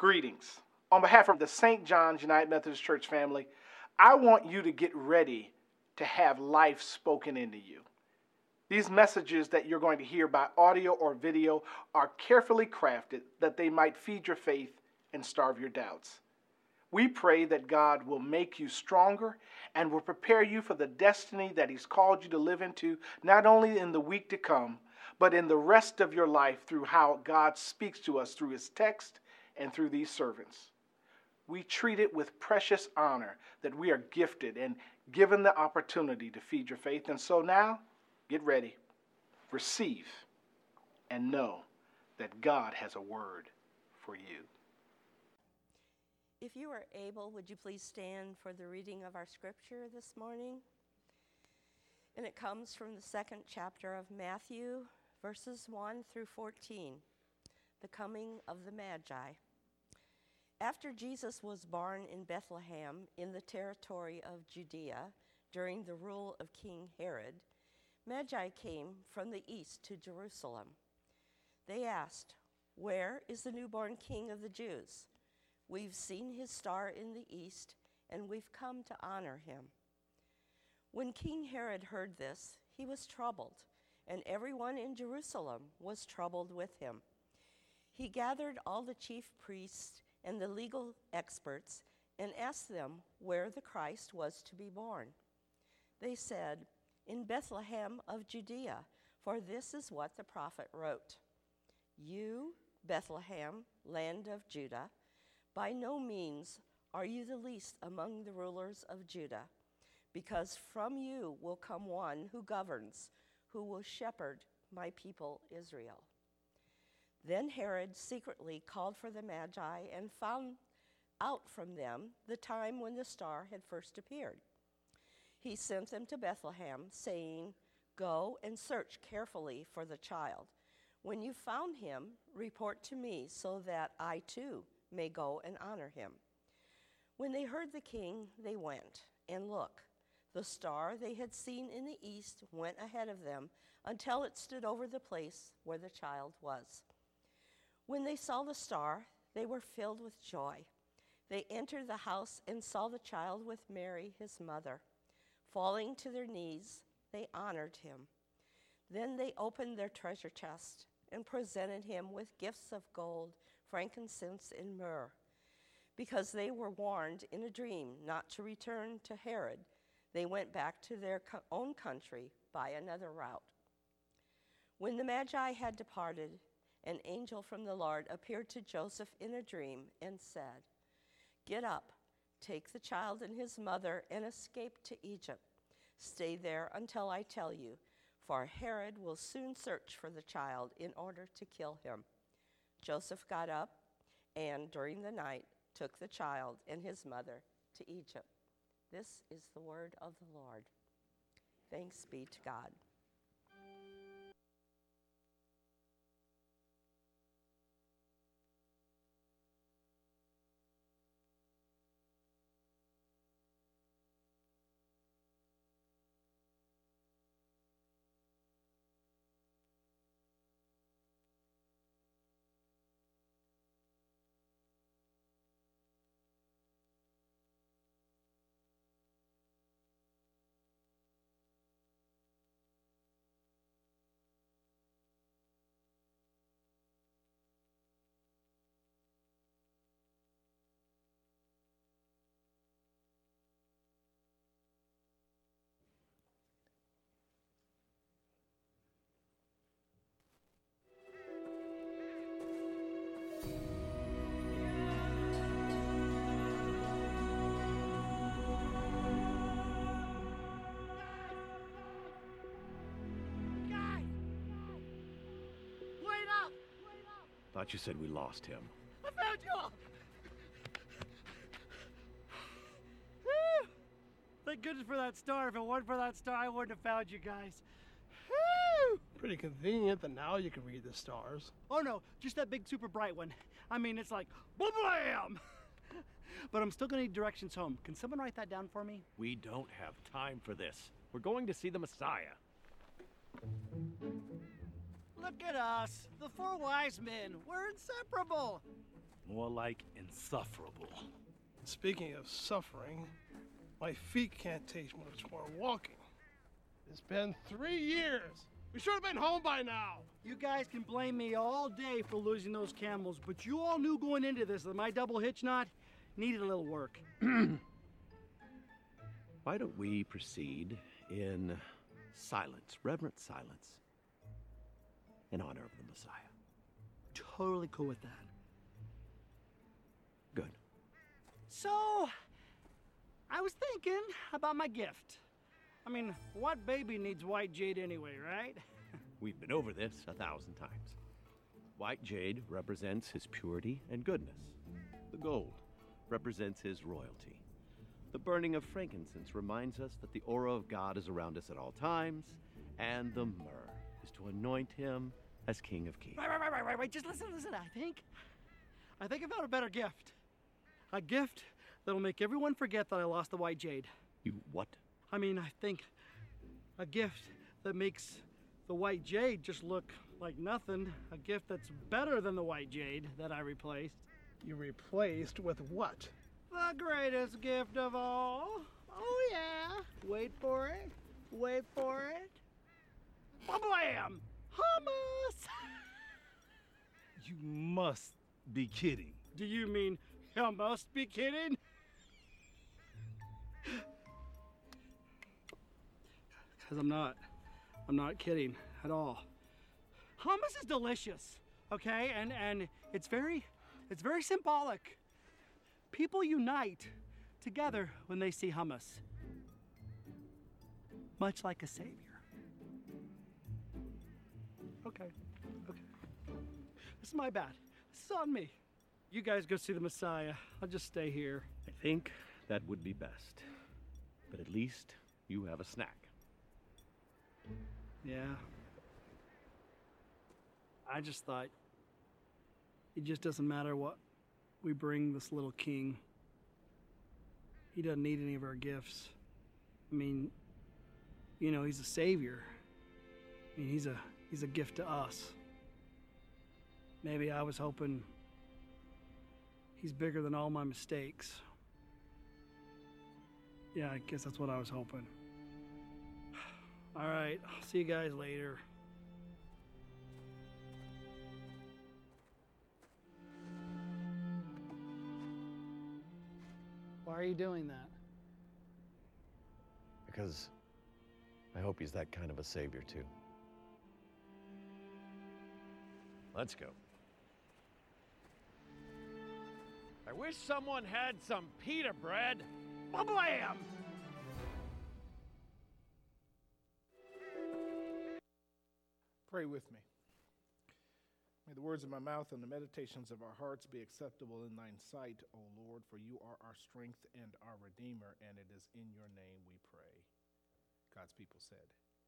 Greetings. On behalf of the St. John's United Methodist Church family, I want you to get ready to have life spoken into you. These messages that you're going to hear by audio or video are carefully crafted that they might feed your faith and starve your doubts. We pray that God will make you stronger and will prepare you for the destiny that He's called you to live into, not only in the week to come, but in the rest of your life through how God speaks to us through His text and through these servants. We treat it with precious honor that we are gifted and given the opportunity to feed your faith. And so now, get ready, receive, and know that God has a word for you. If you are able, would you please stand for the reading of our scripture this morning? And it comes from the second chapter of Matthew, verses 1 through 14, the coming of the Magi. After Jesus was born in Bethlehem in the territory of Judea during the rule of King Herod, Magi came from the east to Jerusalem. They asked, "Where is the newborn King of the Jews? We've seen his star in the east, and we've come to honor him." When King Herod heard this, he was troubled, and everyone in Jerusalem was troubled with him. He gathered all the chief priests and the legal experts and asked them where the Christ was to be born. They said, "In Bethlehem of Judea, for this is what the prophet wrote. You, Bethlehem, land of Judah, by no means are you the least among the rulers of Judah, because from you will come one who governs, who will shepherd my people Israel." Then Herod secretly called for the Magi and found out from them the time when the star had first appeared. He sent them to Bethlehem, saying, "Go and search carefully for the child. When you found him, report to me so that I too may go and honor him." When they heard the king, they went, and look, the star they had seen in the east went ahead of them until it stood over the place where the child was. When they saw the star, they were filled with joy. They entered the house and saw the child with Mary, his mother. Falling to their knees, they honored him. Then they opened their treasure chest and presented him with gifts of gold, frankincense, and myrrh. Because they were warned in a dream not to return to Herod, they went back to their own country by another route. When the Magi had departed, an angel from the Lord appeared to Joseph in a dream and said, "Get up, take the child and his mother, and escape to Egypt. Stay there until I tell you, for Herod will soon search for the child in order to kill him." Joseph got up and, during the night, took the child and his mother to Egypt. This is the word of the Lord. Thanks be to God. Thought you said we lost him. I found you all! Woo! Thank goodness for that star. If it weren't for that star, I wouldn't have found you guys. Woo! Pretty convenient that now you can read the stars. Oh no, just that big super bright one. I mean, it's like, blam! But I'm still gonna need directions home. Can someone write that down for me? We don't have time for this. We're going to see the Messiah. Look at us, the four wise men. We're inseparable. More like insufferable. Speaking of suffering, my feet can't take much more walking. It's been 3 years. We should have been home by now. You guys can blame me all day for losing those camels, but you all knew going into this that my double hitch knot needed a little work. Why don't we proceed in silence, reverent silence, in honor of the Messiah? Totally cool with that. Good. So, I was thinking about my gift. I mean, what baby needs white jade anyway, right? We've been over this 1,000 times. White jade represents his purity and goodness. The gold represents his royalty. The burning of frankincense reminds us that the aura of God is around us at all times, and the myrrh is to anoint him as King of Kings. Right. Just listen. I think I found a better gift. A gift that'll make everyone forget that I lost the white jade. You what? I mean, I think a gift that makes the white jade just look like nothing. A gift that's better than the white jade that I replaced. You replaced with what? The greatest gift of all. Oh yeah. Wait for it. Blam! Hummus! You must be kidding. Do you mean you must be kidding? Because I'm not kidding at all. Hummus is delicious, okay? And it's very symbolic. People unite together when they see hummus. Much like a savior. Okay. This is my bad. This is on me. You guys go see the Messiah. I'll just stay here. I think that would be best. But at least you have a snack. Yeah. I just thought it just doesn't matter what we bring this little king. He doesn't need any of our gifts. I mean, you know, he's a savior. I mean, he's a gift to us. Maybe I was hoping he's bigger than all my mistakes. Yeah, I guess that's what I was hoping. All right, I'll see you guys later. Why are you doing that? Because I hope he's that kind of a savior, too. Let's go. I wish someone had some pita bread. Blam! Pray with me. May the words of my mouth and the meditations of our hearts be acceptable in thine sight, O Lord, for you are our strength and our Redeemer, and it is in your name we pray. God's people said.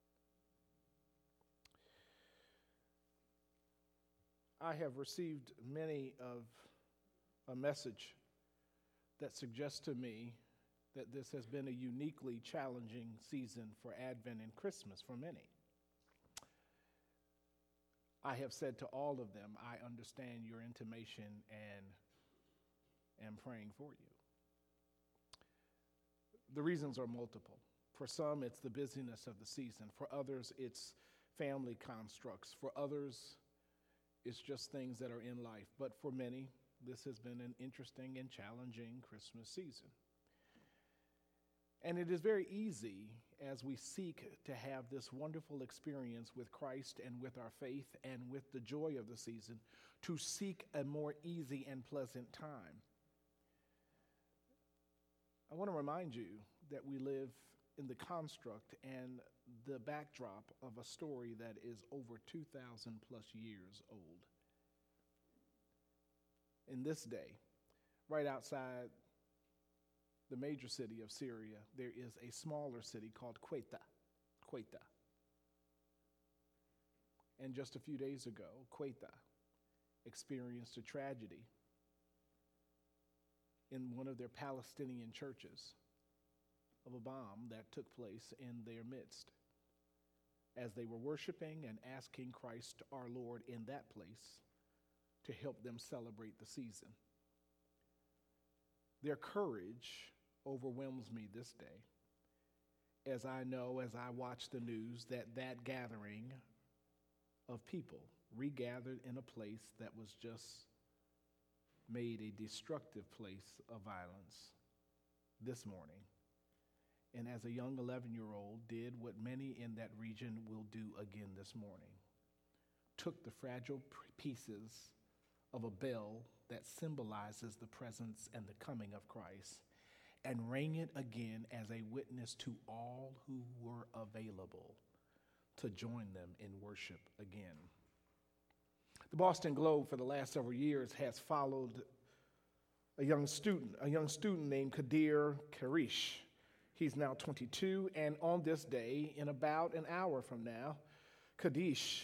I have received many of a message that suggests to me that this has been a uniquely challenging season for Advent and Christmas for many. I have said to all of them, I understand your intimation and am praying for you. The reasons are multiple. For some, it's the busyness of the season. For others, it's family constructs. For others, it's just things that are in life. But for many, this has been an interesting and challenging Christmas season. And it is very easy as we seek to have this wonderful experience with Christ and with our faith and with the joy of the season to seek a more easy and pleasant time. I want to remind you that we live in the construct and the backdrop of a story that is over 2,000 plus years old. In this day, right outside the major city of Syria, there is a smaller city called Quetta. And just a few days ago, Quetta experienced a tragedy in one of their Palestinian churches of a bomb that took place in their midst as they were worshiping and asking Christ our Lord in that place to help them celebrate the season. Their courage overwhelms me this day, as I know, as I watch the news, that gathering of people regathered in a place that was just made a destructive place of violence this morning. And as a young 11-year-old did what many in that region will do again this morning, took the fragile pieces of a bell that symbolizes the presence and the coming of Christ and rang it again as a witness to all who were available to join them in worship again. The Boston Globe for the last several years has followed a young student named Kadir Karish. He's now 22, and on this day, in about an hour from now, Jarish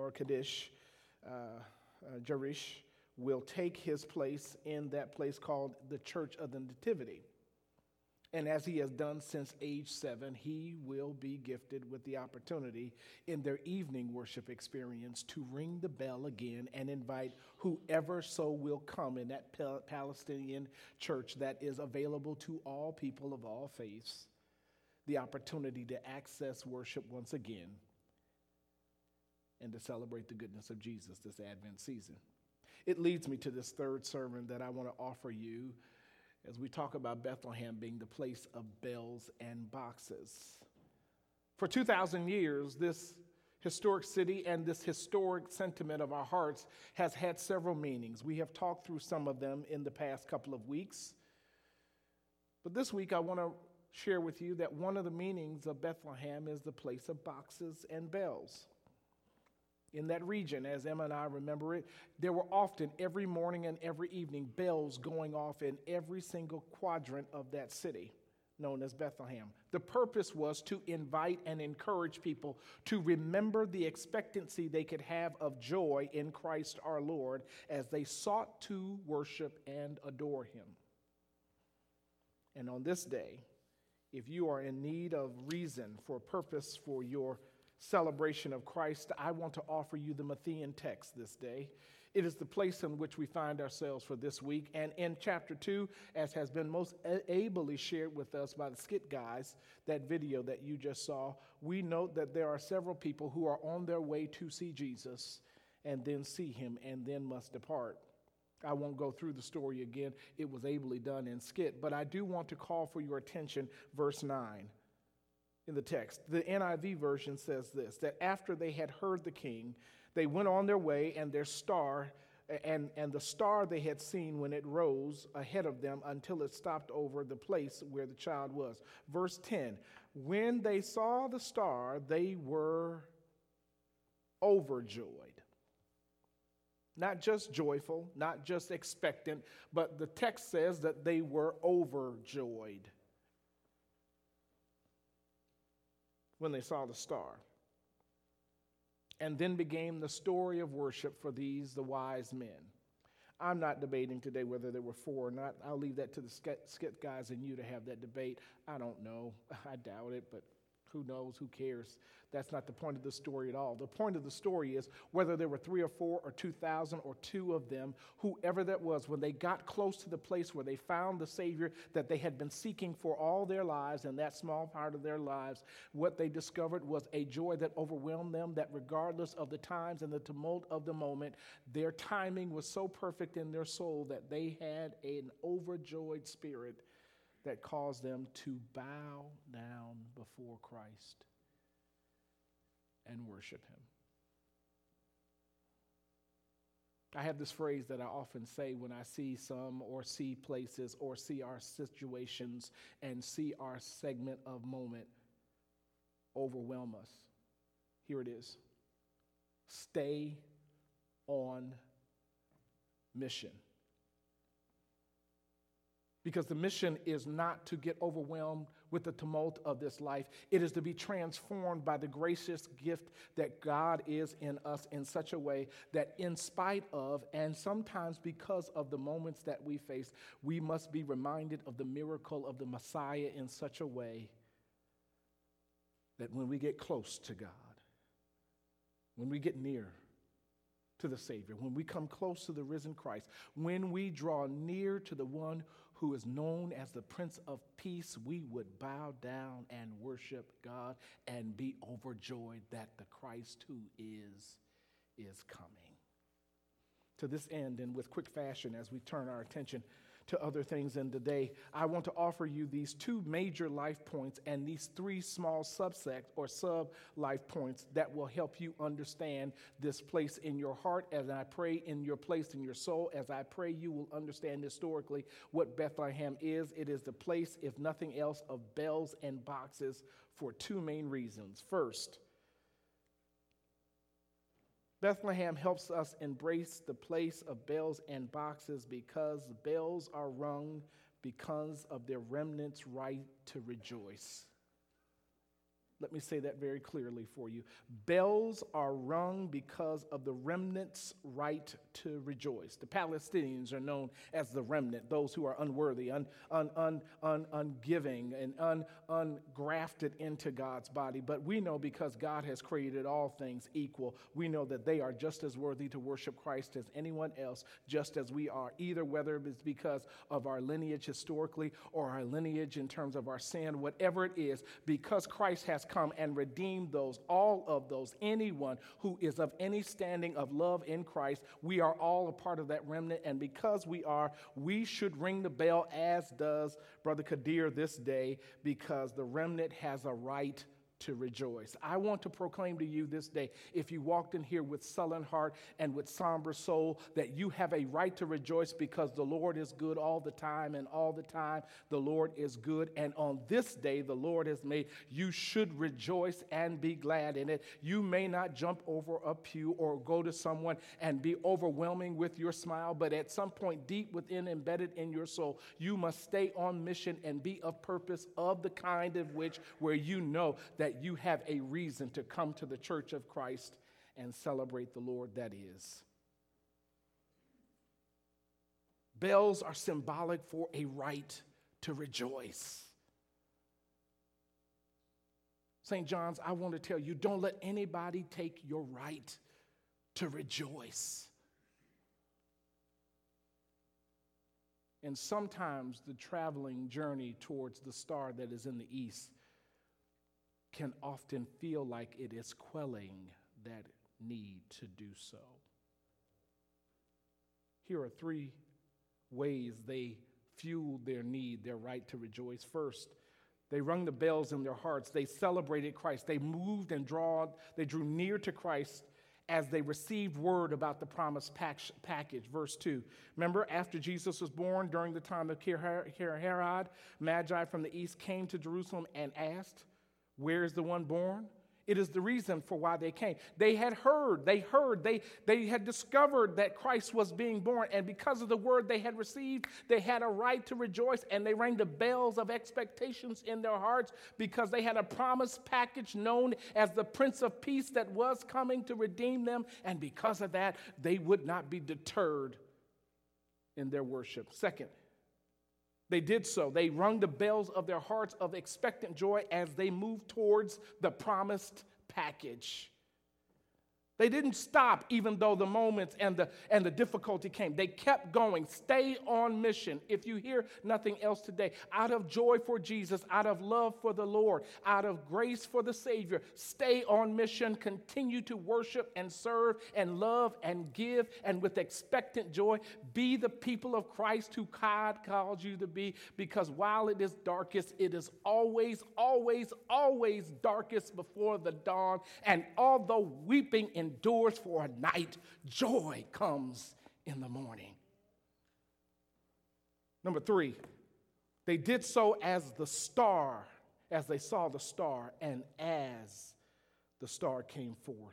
will take his place in that place called the Church of the Nativity. And as he has done since age 7, he will be gifted with the opportunity in their evening worship experience to ring the bell again and invite whoever so will come in that Palestinian church that is available to all people of all faiths, the opportunity to access worship once again and to celebrate the goodness of Jesus this Advent season. It leads me to this third sermon that I want to offer you as we talk about Bethlehem being the place of bells and boxes. For 2,000 years, this historic city and this historic sentiment of our hearts has had several meanings. We have talked through some of them in the past couple of weeks. But this week, I want to share with you that one of the meanings of Bethlehem is the place of boxes and bells. In that region, as Emma and I remember it, there were often every morning and every evening bells going off in every single quadrant of that city known as Bethlehem. The purpose was to invite and encourage people to remember the expectancy they could have of joy in Christ our Lord as they sought to worship and adore him. And on this day, if you are in need of reason for purpose for your celebration of Christ, I want to offer you the Matthean text this day. It is the place in which we find ourselves for this week. And in chapter 2, as has been most ably shared with us by the Skit Guys, that video that you just saw, we note that there are several people who are on their way to see Jesus and then see him and then must depart. I won't go through the story again. It was ably done in Skit, but I do want to call for your attention verse 9. In the text, the NIV version says this, that after they had heard the king, they went on their way, and their star, and the star they had seen when it rose ahead of them until it stopped over the place where the child was. Verse 10, when they saw the star, they were overjoyed. Not just joyful, not just expectant, but the text says that they were overjoyed when they saw the star. And then began the story of worship for these, the wise men. I'm not debating today whether there were 4 or not. I'll leave that to the Skit Guys and you to have that debate. I don't know. I doubt it, but who knows? Who cares? That's not the point of the story at all. The point of the story is whether there were 3 or 4 or 2,000 or 2 of them, whoever that was, when they got close to the place where they found the Savior that they had been seeking for all their lives, and that small part of their lives, what they discovered was a joy that overwhelmed them, that regardless of the times and the tumult of the moment, their timing was so perfect in their soul that they had an overjoyed spirit that caused them to bow down before Christ and worship him. I have this phrase that I often say when I see some or see places or see our situations and see our segment of moment overwhelm us. Here it is. Stay on mission. Because the mission is not to get overwhelmed with the tumult of this life. It is to be transformed by the gracious gift that God is in us in such a way that in spite of, and sometimes because of the moments that we face, we must be reminded of the miracle of the Messiah in such a way that when we get close to God, when we get near to the Savior, when we come close to the risen Christ, when we draw near to the one who is known as the Prince of Peace, we would bow down and worship God and be overjoyed that the Christ who is coming. To this end, and with quick fashion, as we turn our attention to other things in the day, I want to offer you these two major life points and these three small subsects or sub-life points that will help you understand this place in your heart as I pray in your place in your soul. As I pray, you will understand historically what Bethlehem is. It is the place, if nothing else, of bells and boxes for two main reasons. First, Bethlehem helps us embrace the place of bells and boxes because bells are rung because of their remnant's right to rejoice. Let me say that very clearly for you. Bells are rung because of the remnant's right to rejoice. The Palestinians are known as the remnant, those who are unworthy, ungiving, and ungrafted into God's body. But we know because God has created all things equal, we know that they are just as worthy to worship Christ as anyone else, just as we are, either whether it's because of our lineage historically or our lineage in terms of our sin, whatever it is, because Christ has come and redeemed those, all of those, anyone who is of any standing of love in Christ, we are all a part of that remnant. And because we are, we should ring the bell, as does Brother Kadir this day, because the remnant has a right to rejoice. I want to proclaim to you this day, if you walked in here with sullen heart and with somber soul, that you have a right to rejoice because the Lord is good all the time, and all the time the Lord is good. And on this day the Lord has made, you should rejoice and be glad in it. You may not jump over a pew or go to someone and be overwhelming with your smile, but at some point deep within, embedded in your soul, you must stay on mission and be of purpose of the kind of which where you know that you have a reason to come to the church of Christ and celebrate the Lord that is. Bells are symbolic for a right to rejoice. St. John's, I want to tell you, don't let anybody take your right to rejoice. And sometimes the traveling journey towards the star that is in the east can often feel like it is quelling that need to do so. Here are three ways they fueled their need, their right to rejoice. First, they rung the bells in their hearts. They celebrated Christ. They moved and they drew near to Christ as they received word about the promised package. Verse 2. Remember, after Jesus was born, during the time of Herod, Magi from the east came to Jerusalem and asked, "Where is the one born?" It is the reason for why they came. They had heard, they had discovered that Christ was being born, and because of the word they had received, they had a right to rejoice, and they rang the bells of expectations in their hearts because they had a promised package known as the Prince of Peace that was coming to redeem them, and because of that, they would not be deterred in their worship. Second, they did so. They rung the bells of their hearts of expectant joy as they moved towards the promised package. They didn't stop even though the moments and the difficulty came. They kept going. Stay on mission. If you hear nothing else today, out of joy for Jesus, out of love for the Lord, out of grace for the Savior, stay on mission. Continue to worship and serve and love and give, and with expectant joy, be the people of Christ who God calls you to be, because while it is darkest, it is always, always, always darkest before the dawn. And although weeping endures for a night, joy comes in the morning. Number 3, they did so as they saw the star, and as the star came forth.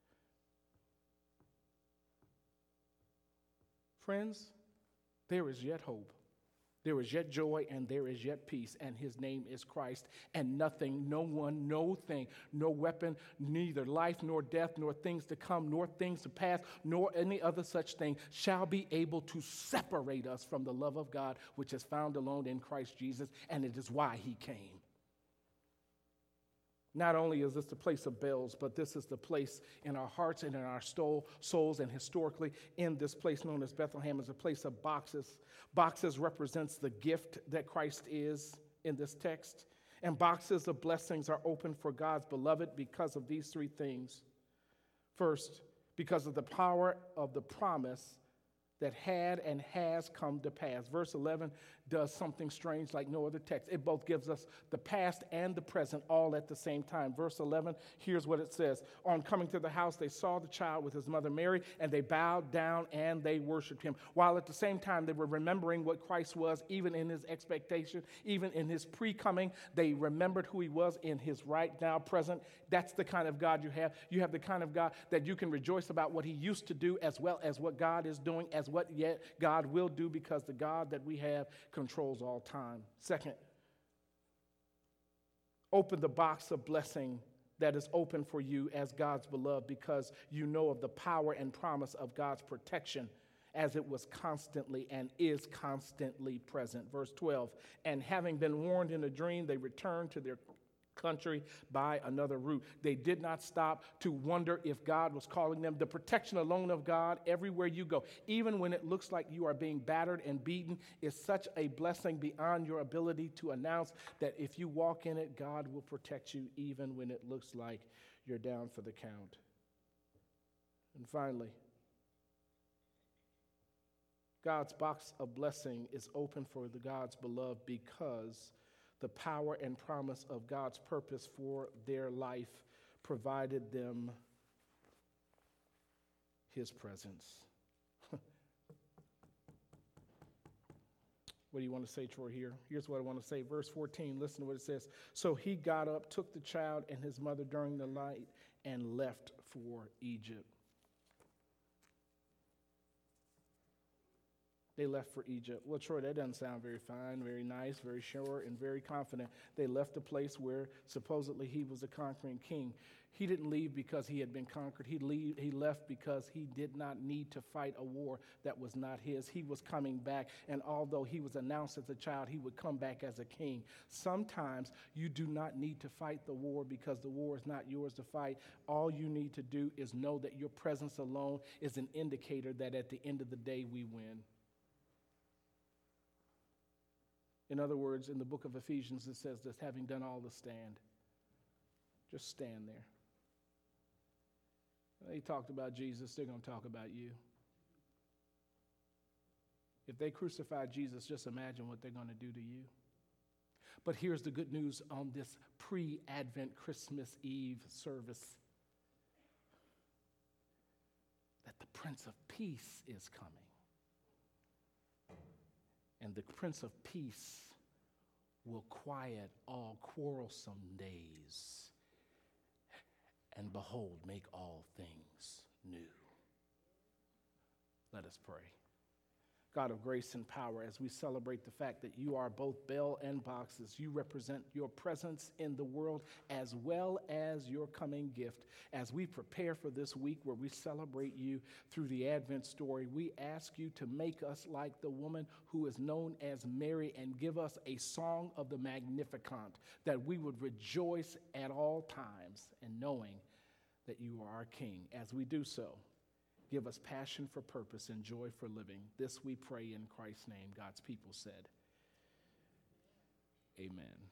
Friends, there is yet hope. There is yet joy, and there is yet peace, and his name is Christ. And nothing, no one, no thing, no weapon, neither life nor death, nor things to come, nor things to pass, nor any other such thing shall be able to separate us from the love of God, which is found alone in Christ Jesus, and it is why he came. Not only is this the place of bells, but this is the place in our hearts and in our souls, and historically in this place known as Bethlehem is a place of boxes. Boxes represents the gift that Christ is in this text. And boxes of blessings are open for God's beloved because of these three things. First, because of the power of the promise that had and has come to pass. Verse 11 does something strange like no other text. It both gives us the past and the present all at the same time. Verse 11, here's what it says. On coming to the house, they saw the child with his mother Mary, and they bowed down and they worshiped him. While at the same time they were remembering what Christ was, even in his expectation, even in his pre-coming, they remembered who he was in his right now present. That's the kind of God you have. You have the kind of God that you can rejoice about what he used to do as well as what God is doing, as what yet God will do, because the God that we have controls all time. Second, open the box of blessing that is open for you as God's beloved, because you know of the power and promise of God's protection as it was constantly and is constantly present. Verse 12, and having been warned in a dream, they returned to their country by another route. They did not stop to wonder if God was calling them. The protection alone of God everywhere you go, even when it looks like you are being battered and beaten, is such a blessing beyond your ability to announce that if you walk in it, God will protect you even when it looks like you're down for the count. And finally, God's box of blessing is open for the God's beloved because the power and promise of God's purpose for their life provided them his presence. What do you want to say, Troy, here? Here's what I want to say. Verse 14, listen to what it says. So he got up, took the child and his mother during the night, and left for Egypt. They left for Egypt. Well, Troy, that doesn't sound very fine, very nice, very sure, and very confident. They left a place where supposedly he was a conquering king. He didn't leave because he had been conquered. He left because he did not need to fight a war that was not his. He was coming back, and although he was announced as a child, he would come back as a king. Sometimes you do not need to fight the war because the war is not yours to fight. All you need to do is know that your presence alone is an indicator that at the end of the day we win. In other words, in the book of Ephesians, it says this, having done all to stand, just stand there. They talked about Jesus, they're going to talk about you. If they crucified Jesus, just imagine what they're going to do to you. But here's the good news on this pre-Advent Christmas Eve service, that the Prince of Peace is coming. And the Prince of Peace will quiet all quarrelsome days, and behold, make all things new. Let us pray. God of grace and power, as we celebrate the fact that you are both bell and boxes, you represent your presence in the world as well as your coming gift. As we prepare for this week where we celebrate you through the Advent story, we ask you to make us like the woman who is known as Mary and give us a song of the Magnificat, that we would rejoice at all times in knowing that you are our King. As we do so, give us passion for purpose and joy for living. This we pray in Christ's name. God's people said, amen.